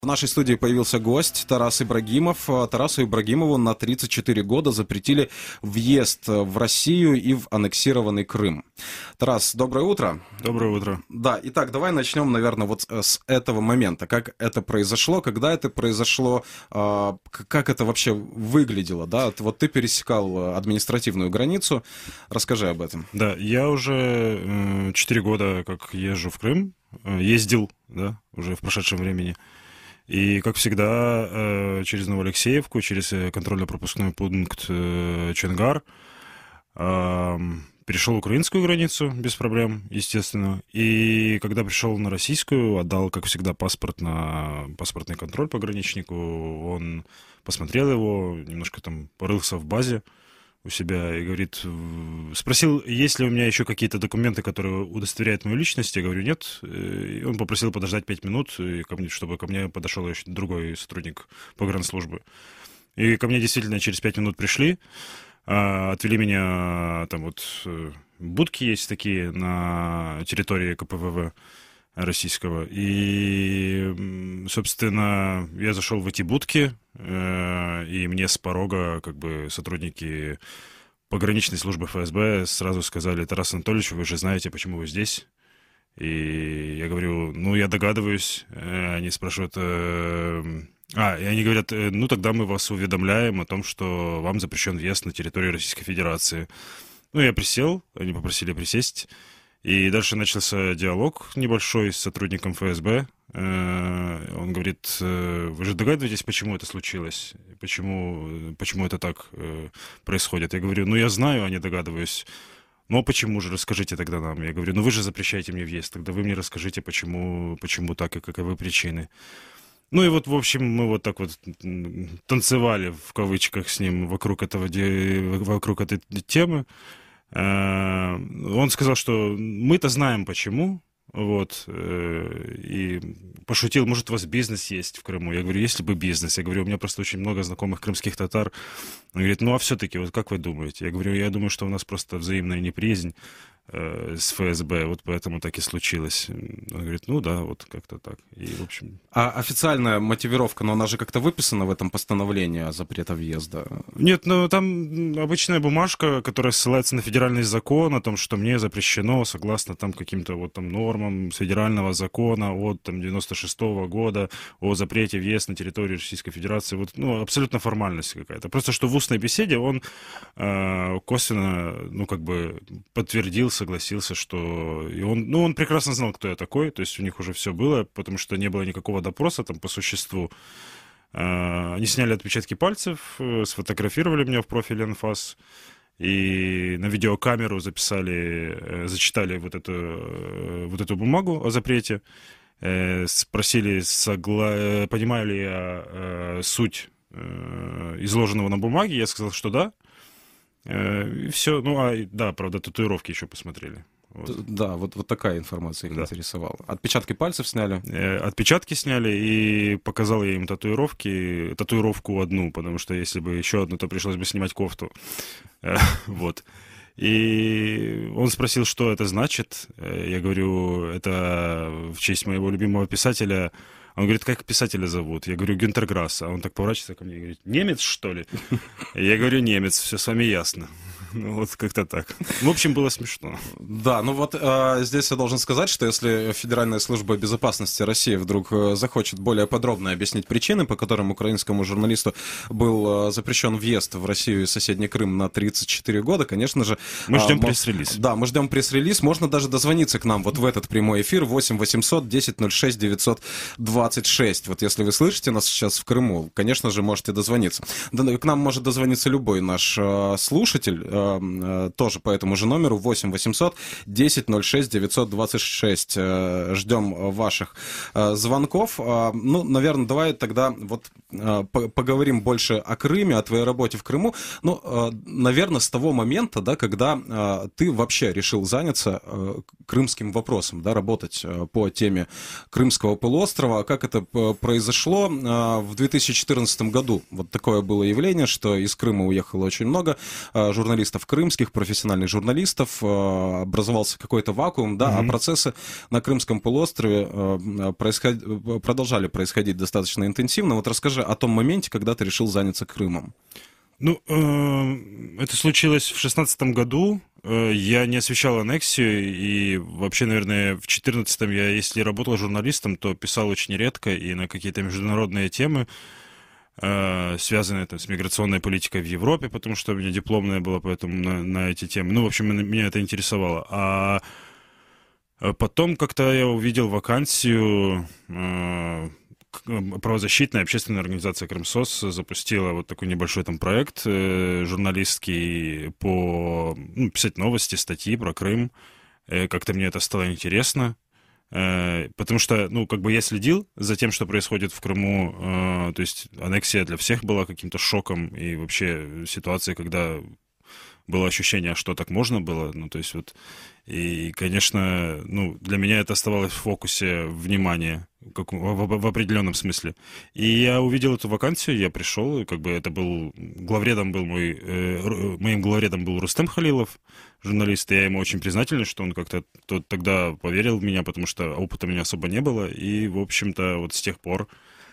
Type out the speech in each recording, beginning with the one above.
В нашей студии появился гость Тарас Ибрагимов. Тарасу Ибрагимову на 34 года запретили въезд в Россию и в аннексированный Крым. Тарас, доброе утро. Доброе утро. Да, итак, давай начнем, наверное, вот с этого момента. Как это произошло, когда это произошло, как это вообще выглядело, да? Вот ты пересекал административную границу. Расскажи об этом. Да, я уже 4 года как езжу в Крым. Ездил, да, уже в прошедшем времени. И, как всегда, через Новоалексеевку, через контрольно-пропускной пункт Чонгар, перешел украинскую границу без проблем, естественно. И когда пришел на российскую, отдал, как всегда, паспорт на паспортный контроль пограничнику. Он посмотрел его, немножко там порылся в базе у себя и говорит, спросил, есть ли у меня еще какие-то документы, которые удостоверяют мою личность. Я говорю, нет. И он попросил подождать 5 минут, чтобы ко мне подошел еще другой сотрудник погранслужбы. И ко мне действительно через 5 минут пришли, отвели меня, там вот будки есть такие на территории КПВВ российского. И, собственно, я зашел в эти будки, и мне с порога как бы сотрудники пограничной службы ФСБ сразу сказали: Тарас Анатольевич, вы же знаете, почему вы здесь? И я говорю, ну, я догадываюсь. Они спрашивают... И они говорят, ну, тогда мы вас уведомляем о том, что вам запрещен въезд на территорию Российской Федерации. Ну, я присел, они попросили присесть. И дальше начался диалог небольшой с сотрудником ФСБ. Он говорит, вы же догадываетесь, почему это случилось? Почему это так происходит? Я говорю, ну я знаю, а не догадываюсь. Ну а почему же? Расскажите тогда нам. Я говорю, ну вы же запрещаете мне въезд. Тогда вы мне расскажите, почему так и каковы причины. Ну и вот, в общем, мы вот так вот танцевали, в кавычках, с ним вокруг этой темы. Он сказал, что мы-то знаем почему, вот, и пошутил, может, у вас бизнес есть в Крыму. Я говорю, если бы бизнес. Я говорю, у меня просто очень много знакомых крымских татар. Он говорит, ну а все-таки, вот как вы думаете? Я говорю, я думаю, что у нас просто взаимная неприязнь с ФСБ, вот поэтому так и случилось. Он говорит, ну да, вот как-то так. И, в общем... А официальная мотивировка, но она же как-то выписана в этом постановлении о запрете въезда? Нет, ну там обычная бумажка, которая ссылается на федеральный закон о том, что мне запрещено, согласно там каким-то вот там нормам федерального закона от там 96-го года о запрете въезда на территорию Российской Федерации. Вот, ну, абсолютно формальность какая-то. Просто что в устной беседе он косвенно, ну, как бы подтвердил, согласился, что... И он прекрасно знал, кто я такой, то есть у них уже все было, потому что не было никакого допроса там по существу. Они сняли отпечатки пальцев, сфотографировали меня в профиле АНФАС, и на видеокамеру зачитали вот эту бумагу о запрете, спросили, понимаю ли я суть изложенного на бумаге, я сказал, что да. И все, да, правда, татуировки еще посмотрели. Вот. Да, вот такая информация их интересовала. Отпечатки пальцев сняли? Отпечатки сняли, и показал я им татуировку одну, потому что если бы еще одну, то пришлось бы снимать кофту. Вот. И он спросил, что это значит. Я говорю, это в честь моего любимого писателя. Он говорит, как писателя зовут? Я говорю, Гюнтер Грасс. А он так поворачивается ко мне и говорит, немец, что ли? Я говорю, немец, все с вами ясно. Ну, вот как-то так. В общем, было смешно. Да, ну вот здесь я должен сказать, что если Федеральная служба безопасности России вдруг захочет более подробно объяснить причины, по которым украинскому журналисту был запрещен въезд в Россию и соседний Крым на 34 года, конечно же... Мы ждем пресс-релиз. Да, мы ждем пресс-релиз. Можно даже дозвониться к нам вот в этот прямой эфир 8 800 10 06 926. Вот если вы слышите нас сейчас в Крыму, конечно же, можете дозвониться. К нам может дозвониться любой наш слушатель, тоже по этому же номеру 8 800 10 06 926. Ждем ваших звонков. Ну, наверное, давай тогда вот поговорим больше о Крыме, о твоей работе в Крыму. Ну, наверное, с того момента, да, когда ты вообще решил заняться крымским вопросом, да, работать по теме Крымского полуострова. Как это произошло? В 2014 году вот такое было явление, что из Крыма уехало очень много журналистов журналистов крымских, профессиональных журналистов, образовался какой-то вакуум, да, а процессы на Крымском полуострове продолжали происходить достаточно интенсивно. Вот расскажи о том моменте, когда ты решил заняться Крымом. Ну, это случилось в 2016 году. Я не освещал аннексию, и вообще, наверное, в 2014 я, если работал журналистом, то писал очень редко и на какие-то международные темы, связанные там, с миграционной политикой в Европе, потому что у меня дипломная была, поэтому на эти темы. Ну, в общем, меня это интересовало. А потом как-то я увидел вакансию, правозащитная общественная организация «Крымсос» запустила вот такой небольшой там проект журналистский по писать новости, статьи про Крым. Как-то мне это стало интересно, потому что, ну, как бы я следил за тем, что происходит в Крыму, то есть аннексия для всех была каким-то шоком, и вообще ситуация, когда было ощущение, что так можно было, ну, то есть вот, и, конечно, ну, для меня это оставалось в фокусе внимания, как в определенном смысле. И я увидел эту вакансию, я пришел, и как бы это был, моим главредом был Рустем Халилов, журналист, и я ему очень признателен, что он как-то тогда поверил в меня, потому что опыта у меня особо не было, и, в общем-то, вот с тех пор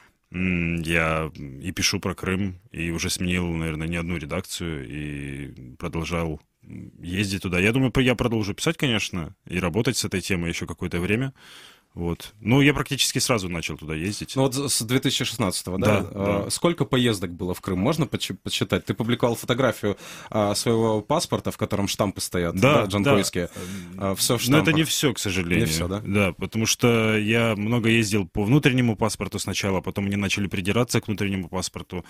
я и пишу про Крым, и уже сменил, наверное, не одну редакцию, и продолжал ездить туда. Я думаю, я продолжу писать, конечно, и работать с этой темой еще какое-то время. Вот. Ну, я практически сразу начал туда ездить. Ну, вот с 2016-го, да? Да. Сколько поездок было в Крым? Можно подсчитать? Ты публиковал фотографию своего паспорта, в котором штампы стоят, да, джанкойские. Все в штампах. Но это не все, к сожалению. Не все, да? Да, потому что я много ездил по внутреннему паспорту сначала, потом мне начали придираться к внутреннему паспорту.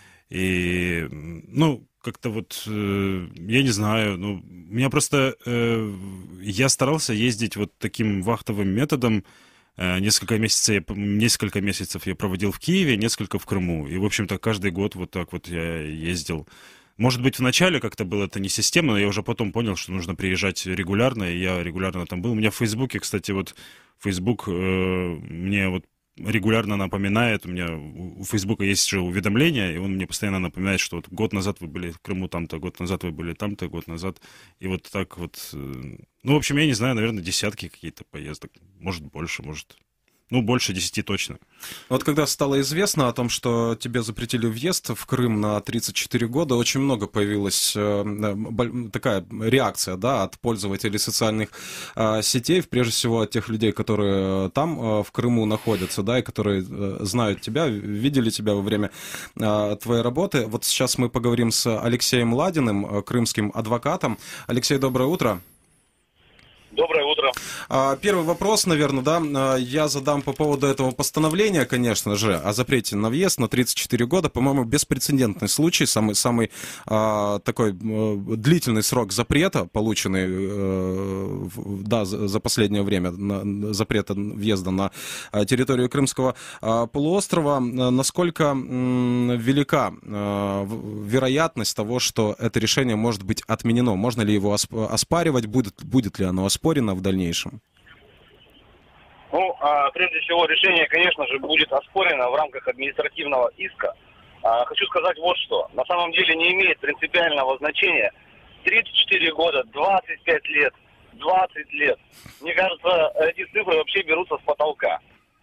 И, ну, как-то вот, я не знаю, ну, меня просто, я старался ездить вот таким вахтовым методом. Несколько месяцев я проводил в Киеве, несколько в Крыму. И, в общем-то, каждый год вот так вот я ездил. Может быть, в начале как-то было это не системно, но я уже потом понял, что нужно приезжать регулярно, и я регулярно там был. У меня в Фейсбуке, кстати, вот Фейсбук мне вот регулярно напоминает, у меня у Фейсбука есть же уведомления, и он мне постоянно напоминает, что вот год назад вы были в Крыму там-то, год назад вы были там-то, год назад, и вот так вот, ну, в общем, я не знаю, наверное, десятки какие-то поездок, может, больше, может, ну, больше 10 точно. Вот когда стало известно о том, что тебе запретили въезд в Крым на 34 года, очень много появилась такая реакция, да, от пользователей социальных сетей, прежде всего от тех людей, которые там, в Крыму находятся, да, и которые знают тебя, видели тебя во время твоей работы. Вот сейчас мы поговорим с Алексеем Ладиным, крымским адвокатом. Алексей, доброе утро. Доброе утро. Первый вопрос, наверное, да, я задам по поводу этого постановления, конечно же, о запрете на въезд на 34 года. По-моему, беспрецедентный случай, самый такой длительный срок запрета, полученный, да, за последнее время, запрета въезда на территорию Крымского полуострова. Насколько велика вероятность того, что это решение может быть отменено? Можно ли его оспаривать? Будет ли оно оспорено в дальнейшем? Ну, прежде всего, решение, конечно же, будет оспорено в рамках административного иска. Хочу сказать вот что. На самом деле не имеет принципиального значения 34 года, 25 лет, 20 лет. Мне кажется, эти цифры вообще берутся с потолка.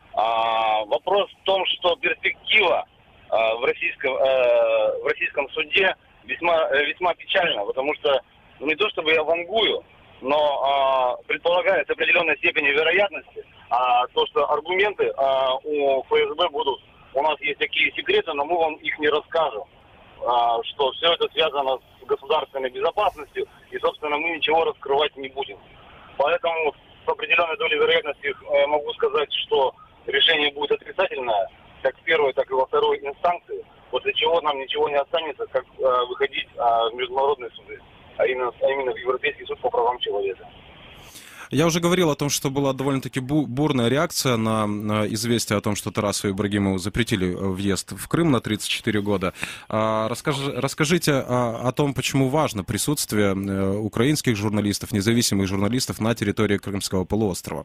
Вопрос в том, что перспектива в российском суде весьма печальна, потому что, ну, не то чтобы я вангую, но предполагается определенной степени вероятности, то, что аргументы у ФСБ будут, у нас есть такие секреты, но мы вам их не расскажем, что все это связано с государственной безопасностью, и, собственно, мы ничего раскрывать не будем. Поэтому с определенной долей вероятности могу сказать, что решение будет отрицательное, как в первой, так и во второй инстанции, после чего нам ничего не останется, как выходить в международные суды. А именно в Европейский суд по правам человека. Я уже говорил о том, что была довольно-таки бурная реакция на известие о том, что Тарасу Ибрагимову запретили въезд в Крым на 34 года. Расскажите о том, почему важно присутствие украинских журналистов, независимых журналистов на территории Крымского полуострова.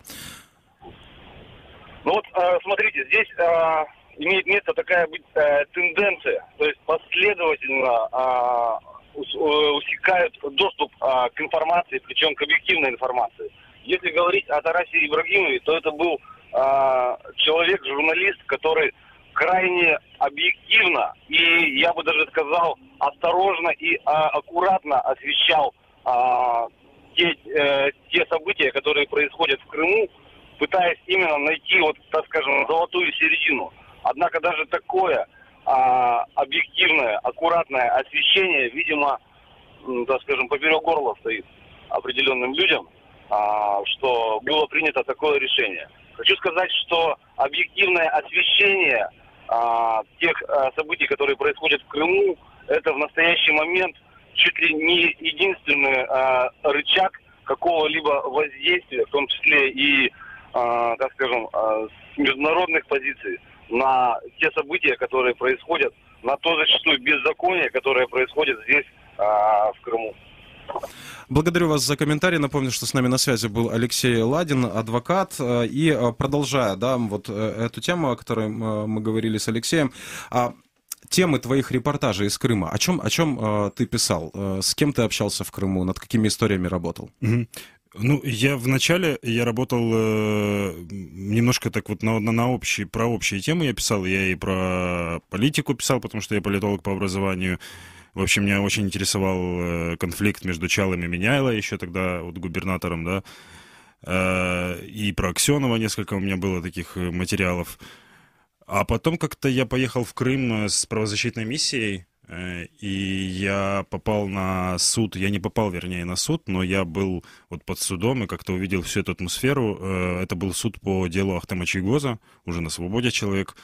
Ну вот, смотрите, здесь имеет место такая тенденция, то есть последовательно усекают доступ к информации, причем к объективной информации. Если говорить о Тарасе Ибрагимове, то это был человек, журналист, который крайне объективно и, я бы даже сказал, осторожно и аккуратно освещал те события, которые происходят в Крыму, пытаясь именно найти, вот, так скажем, золотую середину. Однако даже такое объективное, аккуратное освещение, видимо, так скажем, поперек горла стоит определенным людям, что было принято такое решение. Хочу сказать, что объективное освещение тех событий, которые происходят в Крыму, это в настоящий момент чуть ли не единственный рычаг какого-либо воздействия, в том числе и, так скажем, с международных позиций, на те события, которые происходят, на то зачастую беззаконие, которое происходит здесь, в Крыму. Благодарю вас за комментарий. Напомню, что с нами на связи был Алексей Ладин, адвокат. И продолжая, да, вот эту тему, о которой мы говорили с Алексеем, темы твоих репортажей из Крыма. О чем ты писал? С кем ты общался в Крыму? Над какими историями работал? Ну, вначале я работал немножко так вот про общие темы я писал. Я и про политику писал, потому что я политолог по образованию. В общем, меня очень интересовал конфликт между Чалым и Меняйло, еще тогда вот губернатором, да. И про Аксенова несколько у меня было таких материалов. А потом как-то я поехал в Крым с правозащитной миссией, и я попал на суд. Я не попал, вернее, на суд, но я был вот под судом и как-то увидел всю эту атмосферу. Это был суд по делу Ахтема Чийгоза, уже на свободе человек.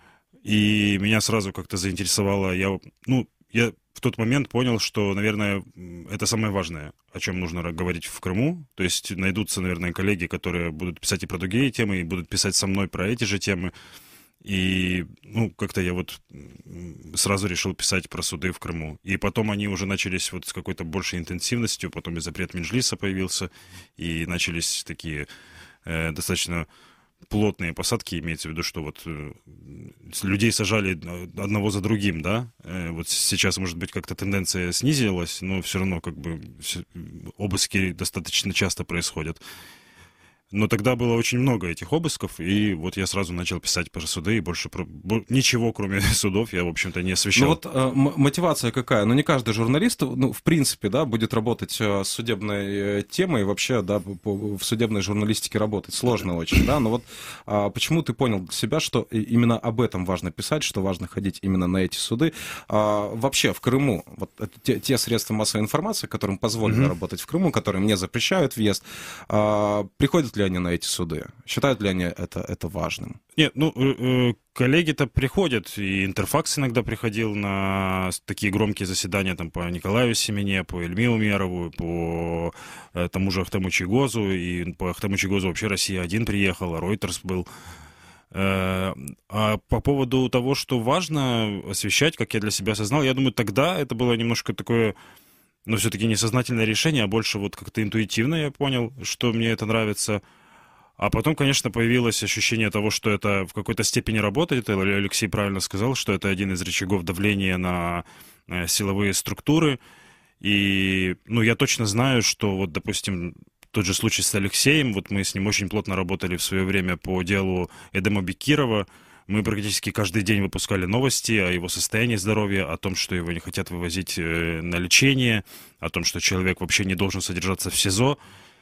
И меня сразу как-то заинтересовало. Я в тот момент понял, что, наверное, это самое важное, о чем нужно говорить в Крыму. То есть найдутся, наверное, коллеги, которые будут писать и про другие темы, и будут писать со мной про эти же темы. И, как-то я вот сразу решил писать про суды в Крыму. И потом они уже начались вот с какой-то большей интенсивностью, потом и запрет Меджлиса появился, и начались такие достаточно плотные посадки, имеется в виду, что вот людей сажали одного за другим, да. Вот сейчас, может быть, как-то тенденция снизилась, но все равно как бы обыски достаточно часто происходят. Но тогда было очень много этих обысков, и вот я сразу начал писать про суды, и больше ничего, кроме судов, я, в общем-то, не освещал. Ну вот мотивация какая? Ну, не каждый журналист, в принципе, да, будет работать с судебной темой, вообще, да, в судебной журналистике работать сложно очень, да, но вот почему ты понял для себя, что именно об этом важно писать, что важно ходить именно на эти суды? Вообще, в Крыму, вот те средства массовой информации, которым позволено работать в Крыму, которые мне запрещают въезд, приходят ли они на эти суды? Считают ли они это важным? Нет, коллеги-то приходят, и Интерфакс иногда приходил на такие громкие заседания там, по Николаю Семене, по Ильме Умерову, по тому же Ахтему Чийгозу, и по Ахтему Чийгозу вообще Россия-1 приехала, Reuters был. А по поводу того, что важно освещать, как я для себя осознал, я думаю, тогда это было немножко такое, но все-таки не сознательное решение, а больше вот как-то интуитивно я понял, что мне это нравится. А потом, конечно, появилось ощущение того, что это в какой-то степени работает. Алексей правильно сказал, что это один из рычагов давления на силовые структуры. И, я точно знаю, что вот, допустим, тот же случай с Алексеем, вот мы с ним очень плотно работали в свое время по делу Эдема Бекирова. Мы практически каждый день выпускали новости о его состоянии здоровья, о том, что его не хотят вывозить на лечение, о том, что человек вообще не должен содержаться в СИЗО.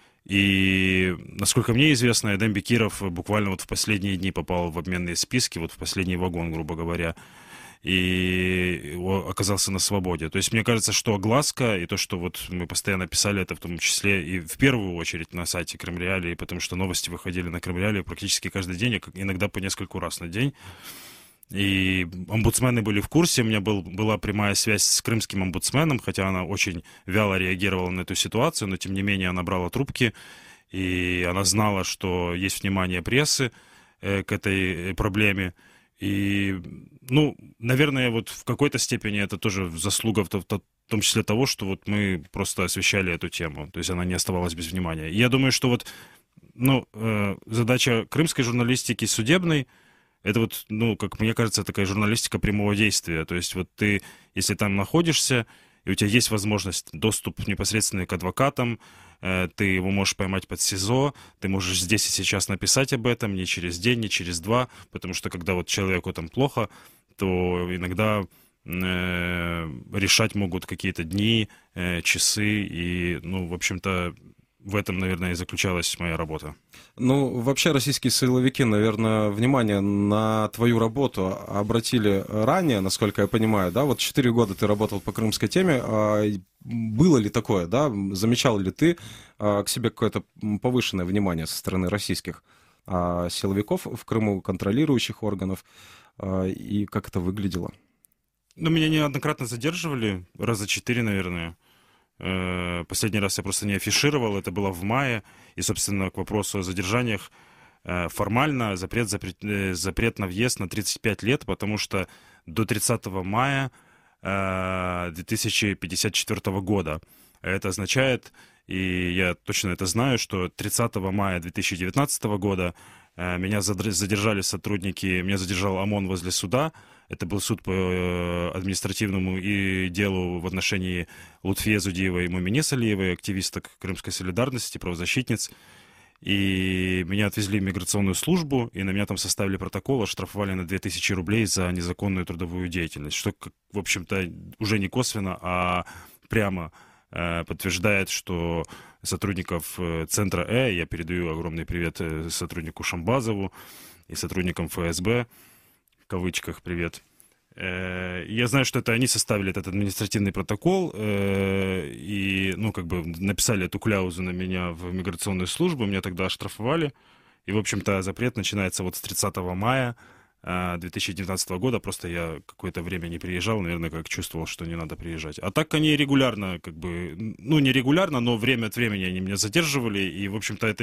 И, насколько мне известно, Эдем Бекиров буквально вот в последние дни попал в обменные списки, вот в последний вагон, грубо говоря, и оказался на свободе. То есть мне кажется, что огласка и то, что вот мы постоянно писали это, в том числе и в первую очередь на сайте Крымреалии, потому что новости выходили на Крымреалии практически каждый день, иногда по нескольку раз на день. И омбудсмены были в курсе, у меня была прямая связь с крымским омбудсменом, хотя она очень вяло реагировала на эту ситуацию, но тем не менее она брала трубки, и она знала, что есть внимание прессы к этой проблеме. И, наверное, вот в какой-то степени это тоже заслуга в том числе того, что вот мы просто освещали эту тему, то есть она не оставалась без внимания. И я думаю, что вот, задача крымской журналистики судебной, это вот, как мне кажется, такая журналистика прямого действия. То есть вот ты, если там находишься, и у тебя есть возможность, доступ непосредственно к адвокатам, ты его можешь поймать под СИЗО, ты можешь здесь и сейчас написать об этом не через день, не через два, потому что когда вот человеку там плохо, то иногда решать могут какие-то дни, часы, и, ну, в общем-то, в этом, наверное, и заключалась моя работа. Ну, вообще российские силовики, наверное, внимание на твою работу обратили ранее, насколько я понимаю, да? Вот 4 года ты работал по крымской теме. Было ли такое, да? Замечал ли ты к себе какое-то повышенное внимание со стороны российских силовиков в Крыму, контролирующих органов? И как это выглядело? Ну, меня неоднократно задерживали, раза 4, наверное. Последний раз я просто не афишировал, это было в мае. И, собственно, к вопросу о задержаниях, формально запрет на въезд на 35 лет, потому что до 30 мая 2054 года. Это означает, и я точно это знаю, что 30 мая 2019 года меня задержали сотрудники, меня задержал ОМОН возле суда. Это был суд по административному и делу в отношении Лутфие Зудиевой и Мумине Салиевой, активисток Крымской солидарности, правозащитниц. И меня отвезли в миграционную службу, и на меня там составили протокол, оштрафовали на 2000 рублей за незаконную трудовую деятельность, что, в общем-то, уже не косвенно, а прямо подтверждает, что сотрудников центра я передаю огромный привет сотруднику Шамбазову и сотрудникам ФСБ, в кавычках привет. Я знаю, что это они составили этот административный протокол и, ну, как бы написали эту кляузу на меня в миграционную службу, меня тогда оштрафовали. И, в общем-то, запрет начинается вот с 30 мая 2019 года. Просто я какое-то время не приезжал, наверное, как чувствовал, что не надо приезжать. А так они регулярно, как бы, ну, не регулярно, но время от времени они меня задерживали. И, в общем-то, это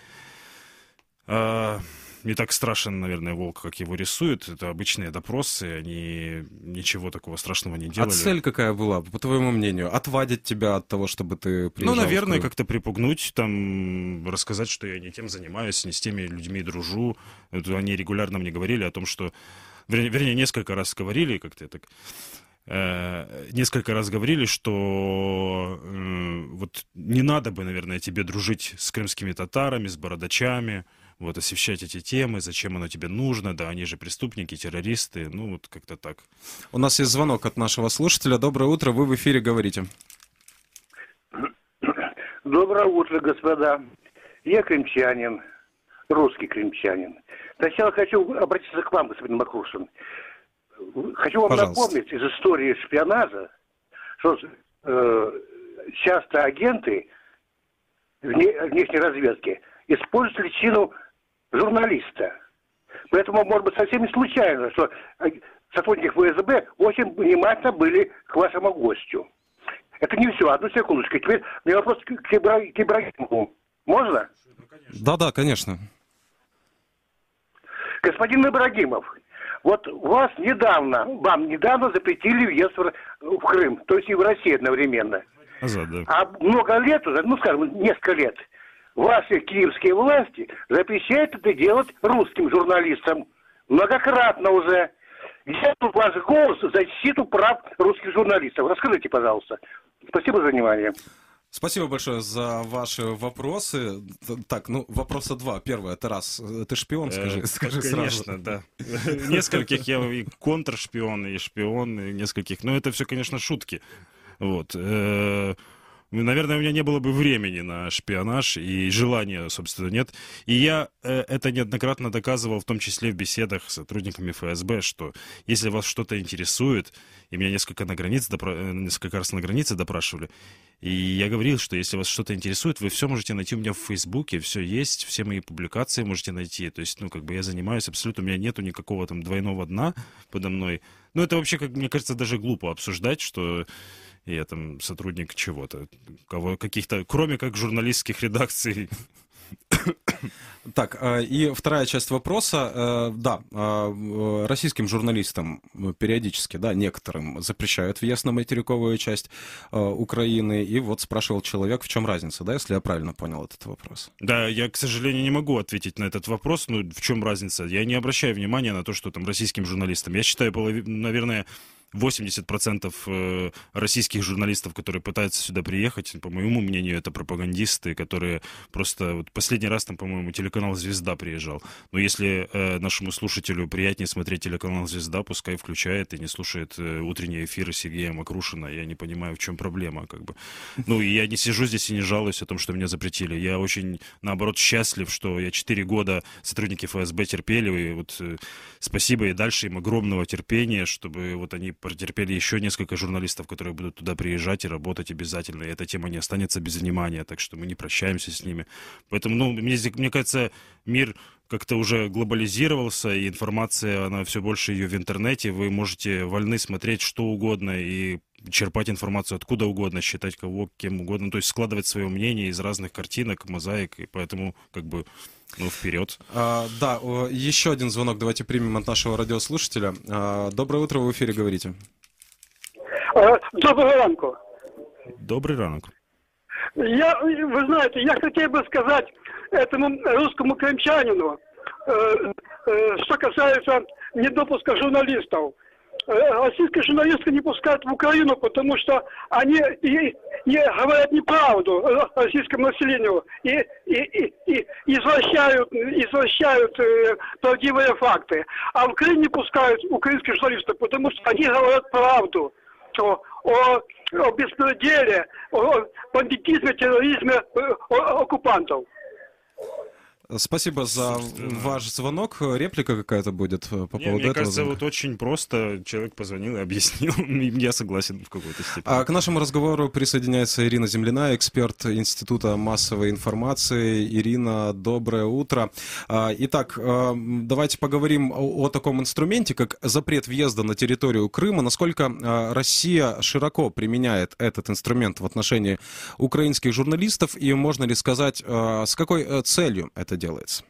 не так страшен, наверное, волк, как его рисуют. Это обычные допросы, они ничего такого страшного не делали. А цель какая была, по твоему мнению? Отвадить тебя от того, чтобы ты приезжал? Ну, наверное, как-то припугнуть, там, рассказать, что я не тем занимаюсь, не с теми людьми дружу. Это они регулярно мне говорили о том, что... Вернее, несколько раз говорили, как-то так... Несколько раз говорили, что вот не надо бы, наверное, тебе дружить с крымскими татарами, с бородачами, вот, освещать эти темы, зачем оно тебе нужно, да, они же преступники, террористы, ну, вот как-то так. У нас есть звонок от нашего слушателя. Доброе утро, вы в эфире говорите. Доброе утро, господа. Я крымчанин, русский крымчанин. Сначала хочу обратиться к вам, господин Макрушин. Хочу вам напомнить из истории шпионажа, что часто агенты внешней разведки используют личину журналиста. Поэтому, может быть, совсем не случайно, что сотрудники ФСБ очень внимательно были к вашему гостю. Это не все. Одну секундочку. Теперь у меня вопрос к Ибрагимову. Можно? Да, конечно. Господин Ибрагимов, вот вам недавно запретили въезд в Крым, то есть и в Россию одновременно. А много лет уже, ну, скажем, несколько лет, ваши киевские власти запрещают это делать русским журналистам. Многократно уже. Где тут ваш голос за защиту прав русских журналистов? Расскажите, пожалуйста. Спасибо за внимание. Спасибо большое за ваши вопросы. Так, ну, вопроса два. Первое, Тарас, ты шпион, скажи конечно, сразу. Конечно, да. Нескольких я и контршпион, и шпион, и нескольких. Но это все, конечно, шутки. Вот. Наверное, у меня не было бы времени на шпионаж, и желания, собственно, нет. И я это неоднократно доказывал, в том числе в беседах с сотрудниками ФСБ, что если вас что-то интересует, и меня несколько раз на границе допрашивали, и я говорил, что если вас что-то интересует, вы все можете найти у меня в Фейсбуке, все есть, все мои публикации можете найти. То есть, ну, как бы я занимаюсь абсолютно, у меня нету никакого там двойного дна подо мной. Ну, это вообще, как мне кажется, даже глупо обсуждать, что я там сотрудник чего-то, каких-то, кроме как журналистских редакций. Так, и вторая часть вопроса. Да, российским журналистам периодически, да, некоторым запрещают въезд на материковую часть Украины. И вот спрашивал человек, в чем разница, да, если я правильно понял этот вопрос. Да, я, к сожалению, не могу ответить на этот вопрос. Ну, в чем разница? Я не обращаю внимания на то, что там российским журналистам. Я считаю, наверное, 80% российских журналистов, которые пытаются сюда приехать, по моему мнению, это пропагандисты, которые просто... Вот последний раз там, по-моему, телеканал «Звезда» приезжал. Но если нашему слушателю приятнее смотреть телеканал «Звезда», пускай включает и не слушает утренние эфиры Сергея Макрушина. Я не понимаю, в чем проблема, как бы. Ну, и я не сижу здесь и не жалуюсь о том, что меня запретили. Я очень, наоборот, счастлив, что я 4 года сотрудники ФСБ терпели, и вот спасибо и дальше им огромного терпения, чтобы вот они протерпели еще несколько журналистов, которые будут туда приезжать и работать обязательно, и эта тема не останется без внимания, так что мы не прощаемся с ними. Поэтому, ну, мне кажется, мир как-то уже глобализировался, и информация, она все больше ее в интернете, вы можете вольны смотреть что угодно и черпать информацию откуда угодно, считать кого, кем угодно, то есть складывать свое мнение из разных картинок, мозаик, и поэтому, как бы, ну, вперед. Да, еще один звонок давайте примем от нашего радиослушателя. Доброе утро, в эфире говорите. Доброго ранку. Добрый ранок. Вы знаете, я хотел бы сказать этому русскому крымчанину, что касается недопуска журналистов. Российские журналисты не пускают в Украину, потому что они не говорят неправду российскому населению и извращают правдивые факты. А в Крым не пускают украинских журналистов, потому что они говорят правду о беспределе, о бандитизме, терроризме оккупантов. Спасибо за ваш звонок. Реплика какая-то будет по поводу этого? Мне кажется, звонка? вот очень просто человек позвонил и объяснил, и я согласен в какой-то степени. К нашему разговору присоединяется Ирина Земляна, эксперт Института массовой информации. Ирина, доброе утро. Итак, давайте поговорим о таком инструменте, как запрет въезда на территорию Крыма. Насколько Россия широко применяет этот инструмент в отношении украинских журналистов, и можно ли сказать, с какой целью это делається?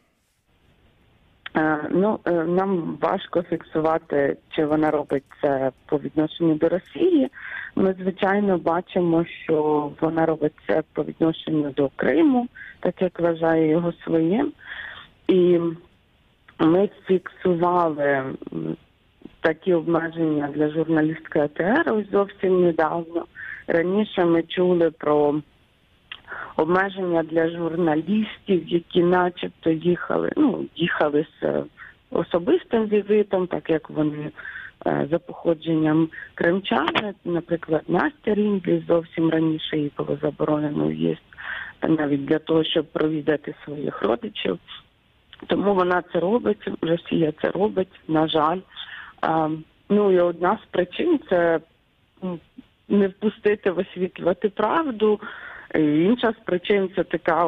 Нам важко фіксувати, чи вона робить це по відношенню до Росії. Ми, звичайно, бачимо, що вона робить це по відношенню до Криму, так як вважає його своїм. І ми фіксували такі обмеження для журналістки АТР ось зовсім недавно. Раніше ми чули про обмеження для журналістів, які начебто їхали з особистим візитом, так як вони за походженням кримчани. Наприклад, Настя Ріндлі зовсім раніше їй було заборонено в'їзд, навіть для того, щоб провідати своїх родичів. Тому вона це робить, Росія це робить, на жаль. І одна з причин – це не впустити висвітлювати правду. Інша з причин – це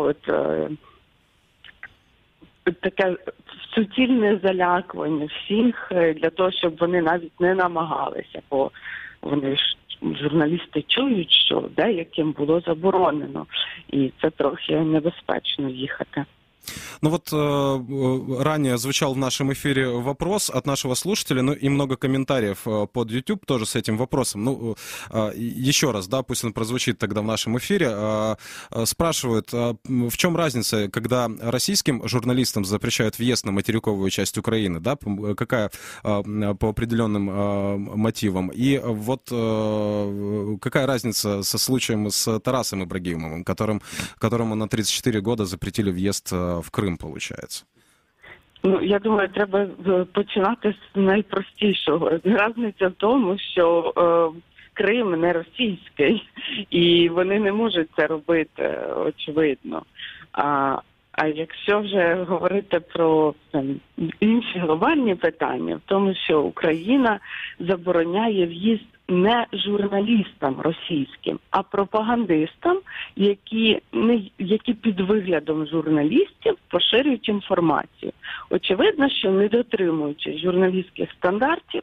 таке суцільне залякування всіх для того, щоб вони навіть не намагалися, бо вони ж, журналісти, чують, що деяким було заборонено, і це трохи небезпечно їхати. Ну вот ранее звучал в нашем эфире вопрос от нашего слушателя, и много комментариев под YouTube тоже с этим вопросом. Еще раз, пусть он прозвучит тогда в нашем эфире. Спрашивают, в чем разница, когда российским журналистам запрещают въезд на материковую часть Украины, какая по определенным мотивам, и вот какая разница со случаем с Тарасом Ибрагимовым, которому на 34 года запретили въезд в Крим, виходить? Я думаю, треба починати з найпростішого. Різниця в тому, що Крим не російський, і вони не можуть це робити, очевидно. А якщо вже говорити про інші глобальні питання, в тому, що Україна забороняє в'їзд не журналістам російським, а пропагандистам, які під виглядом журналістів поширюють інформацію. Очевидно, що не дотримуючи журналістських стандартів,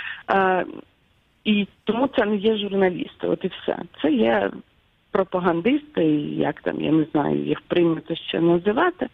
і тому це не є журналісти, от і все. Це є пропагандисти, як там, я не знаю, їх прийнято ще називати,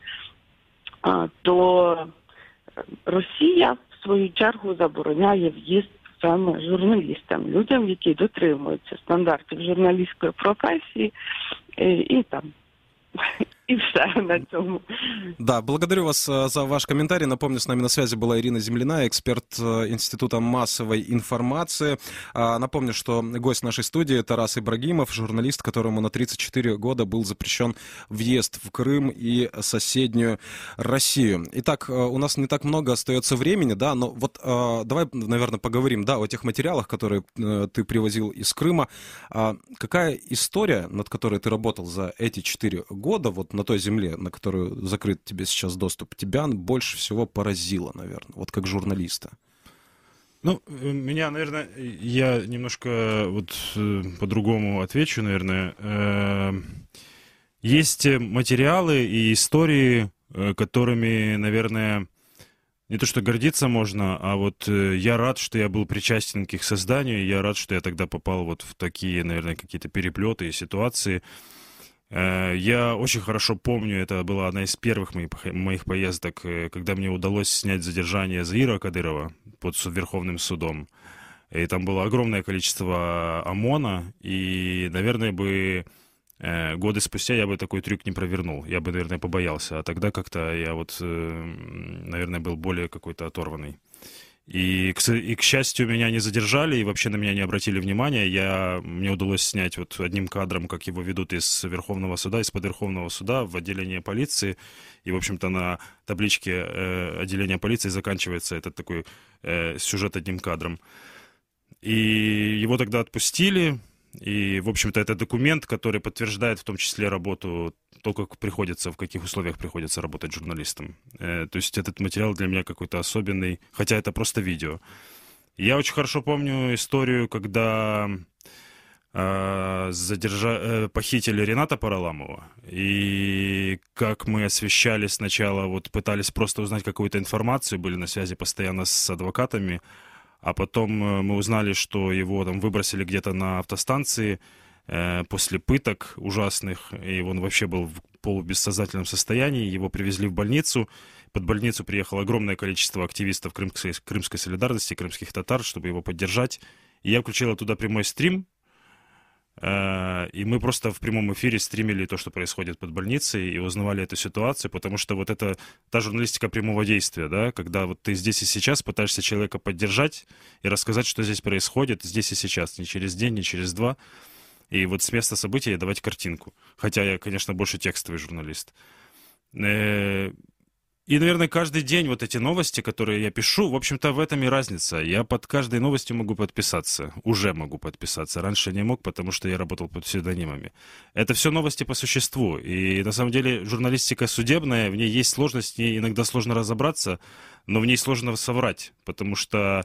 то Росія, в свою чергу, забороняє в'їзд саме журналістам, людям, які дотримуються стандартів журналістської професії і там І все на цьому. Да, благодарю вас за ваш комментарий. Напомню, с нами на связи была Ирина Земляная, эксперт Института массовой информации. Напомню, что гость нашей студии Тарас Ибрагимов, журналист, которому на 34 года был запрещен въезд в Крым и соседнюю Россию. Итак, у нас не так много остается времени, да, но вот давай, наверное, поговорим, да, о тех материалах, которые ты привозил из Крыма. Какая история, над которой ты работал за эти 4 года, вот на той земле, на которую закрыт тебе сейчас доступ, тебя больше всего поразило, наверное, вот как журналиста? Ну, меня, наверное, я немножко вот по-другому отвечу, наверное. Есть материалы и истории, которыми, наверное, не то что гордиться можно, а вот я рад, что я был причастен к их созданию, я рад, что я тогда попал вот в такие, наверное, какие-то переплеты и ситуации. Я очень хорошо помню, это была одна из первых моих поездок, когда мне удалось снять задержание Заира Кадырова под Верховным судом. И там было огромное количество ОМОНа, и, наверное, годы спустя я бы такой трюк не провернул. Я бы, наверное, побоялся. А тогда как-то я вот, наверное, был более какой-то оторванный. И, к счастью, меня не задержали и вообще на меня не обратили внимания. Мне удалось снять вот одним кадром, как его ведут из Верховного суда, из-под Верховного суда в отделение полиции. И, в общем-то, на табличке отделения полиции заканчивается этот такой сюжет одним кадром. И его тогда отпустили. И, в общем-то, это документ, который подтверждает в том числе работу, то, как приходится, в каких условиях приходится работать журналистом. То есть этот материал для меня какой-то особенный, хотя это просто видео. Я очень хорошо помню историю, когда похитили Рената Параламова, и как мы освещали сначала, вот пытались просто узнать какую-то информацию, были на связи постоянно с адвокатами, а потом мы узнали, что его там выбросили где-то на автостанции после пыток ужасных, и он вообще был в полубессознательном состоянии, его привезли в больницу. Под больницу приехало огромное количество активистов крымской солидарности, крымских татар, чтобы его поддержать. И я включил туда прямой стрим, и мы просто в прямом эфире стримили то, что происходит под больницей, и узнавали эту ситуацию, потому что вот это та журналистика прямого действия, да, когда вот ты здесь и сейчас пытаешься человека поддержать и рассказать, что здесь происходит, здесь и сейчас, не через день, не через два, и вот с места события давать картинку. Хотя я, конечно, больше текстовый журналист. И, наверное, каждый день вот эти новости, которые я пишу, в общем-то, в этом и разница. Я под каждой новостью могу подписаться. Уже могу подписаться. Раньше не мог, потому что я работал под псевдонимами. Это все новости по существу. И, на самом деле, журналистика судебная, в ней есть сложность, в ней иногда сложно разобраться, но в ней сложно соврать. Потому что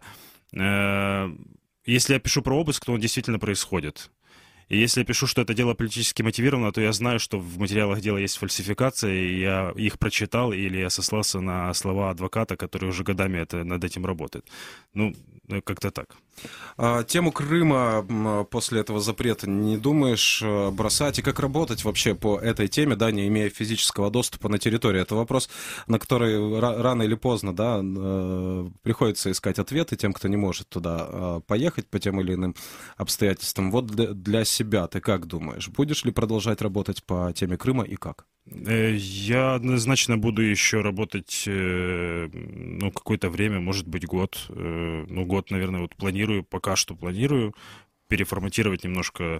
если я пишу про обыск, то он действительно происходит. И если я пишу, что это дело политически мотивировано, то я знаю, что в материалах дела есть фальсификация, и я их прочитал, или я сослался на слова адвоката, который уже годами над этим работает. Ну, как-то так. Тему Крыма после этого запрета не думаешь бросать? И как работать вообще по этой теме, да, не имея физического доступа на территорию? Это вопрос, на который рано или поздно, да, приходится искать ответы тем, кто не может туда поехать по тем или иным обстоятельствам. Вот для себя ты как думаешь? Будешь ли продолжать работать по теме Крыма и как? Я однозначно буду еще работать, ну, какое-то время, может быть, год. Ну, год, наверное, вот планирую, пока что планирую переформатировать немножко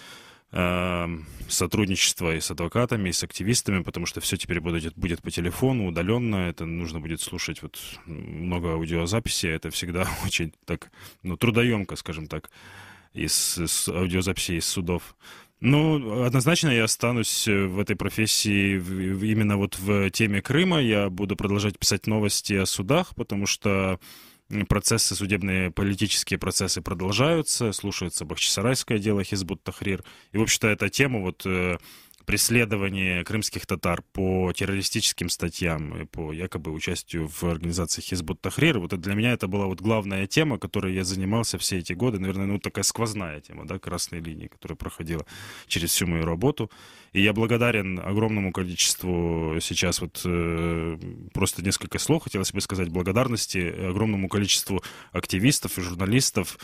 сотрудничество и с адвокатами, и с активистами, потому что все теперь будет по телефону, удаленно. Это нужно будет слушать вот много аудиозаписи. Это всегда очень так, ну, трудоемко, скажем так, из аудиозаписи из судов. Ну, однозначно я останусь в этой профессии именно вот в теме Крыма. Я буду продолжать писать новости о судах, потому что процессы судебные, политические процессы продолжаются. Слушается бахчисарайское дело Хизбут Тахрир. И, в общем-то, эта тема вот преследование крымских татар по террористическим статьям и по якобы участию в организации Хизбут Тахрир. Вот для меня это была вот главная тема, которой я занимался все эти годы. Наверное, ну такая сквозная тема, да, красной линии, которая проходила через всю мою работу. И я благодарен огромному количеству сейчас вот просто несколько слов хотелось бы сказать благодарности огромному количеству активистов и журналистов,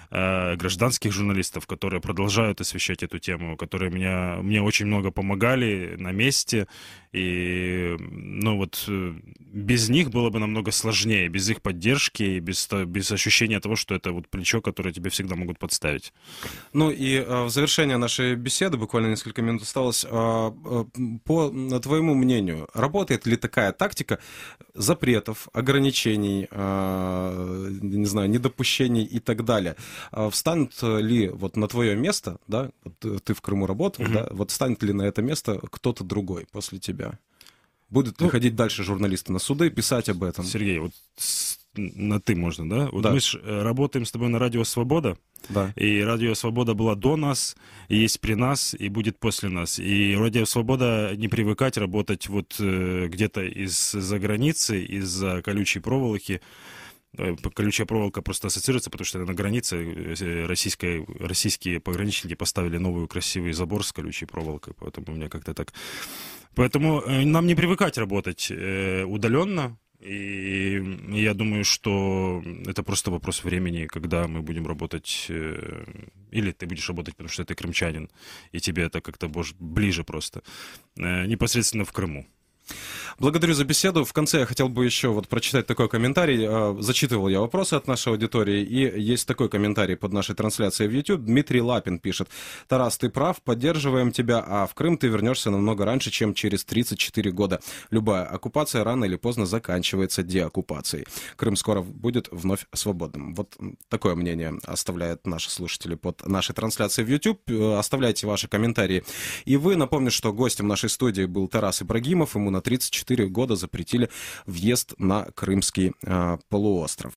гражданских журналистов, которые продолжают освещать эту тему, которые мне очень много помогали на месте. И, ну вот, без них было бы намного сложнее, без их поддержки, без ощущения того, что это вот плечо, которое тебе всегда могут подставить. Ну и в завершение нашей беседы, буквально несколько минут осталось, по твоему мнению, работает ли такая тактика запретов, ограничений, не знаю, недопущений и так далее? Встанет ли вот на твое место, да, вот ты в Крыму работал, да, вот встанет ли на это место кто-то другой после тебя? Будут ли ходить дальше журналисты на суды, писать об этом? Сергей, вот на «ты» можно, да? Вот да. Мы же работаем с тобой на Радио Свобода, да. И Радио Свобода была до нас, и есть при нас, и будет после нас. И Радио Свобода не привыкать работать вот где-то из-за границы, из-за колючей проволоки. Колючая проволока просто ассоциируется, потому что на границе российские пограничники поставили новый красивый забор с колючей проволокой, поэтому у меня как-то так... Поэтому нам не привыкать работать удаленно, и я думаю, что это просто вопрос времени, когда мы будем работать, или ты будешь работать, потому что ты крымчанин, и тебе это как-то ближе просто, непосредственно в Крыму. Благодарю за беседу. В конце я хотел бы еще вот прочитать такой комментарий. Зачитывал я вопросы от нашей аудитории, и есть такой комментарий под нашей трансляцией в YouTube. Дмитрий Лапин пишет: «Тарас, ты прав, поддерживаем тебя, а в Крым ты вернешься намного раньше, чем через 34 года. Любая оккупация рано или поздно заканчивается деоккупацией. Крым скоро будет вновь свободным». Вот такое мнение оставляют наши слушатели под нашей трансляцией в YouTube. Оставляйте ваши комментарии. И вы, напомню, что гостем нашей студии был Тарас Ибрагимов. Ему на 34 года запретили въезд на Крымский полуостров.